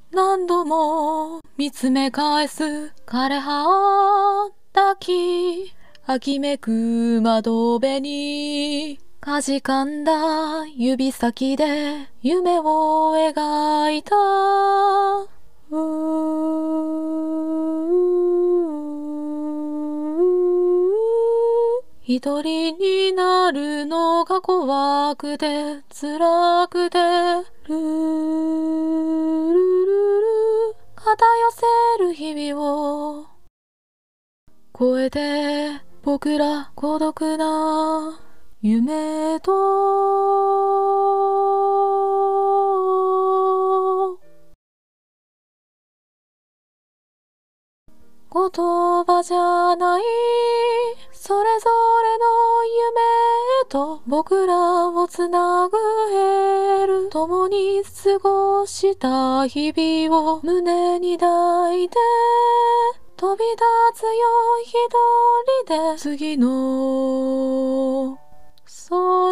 何度も見つめ返す枯葉を抱き、秋めく窓辺にかじかんだ指先で夢を描いた。一人になるのが怖くて辛くて、ルールルル肩寄せる日々を超えて、僕ら孤独な夢と言葉じゃないそれぞれの夢と僕らをつなぐエール、共に過ごした日々を胸に抱いて、飛び立つよ一人で次の空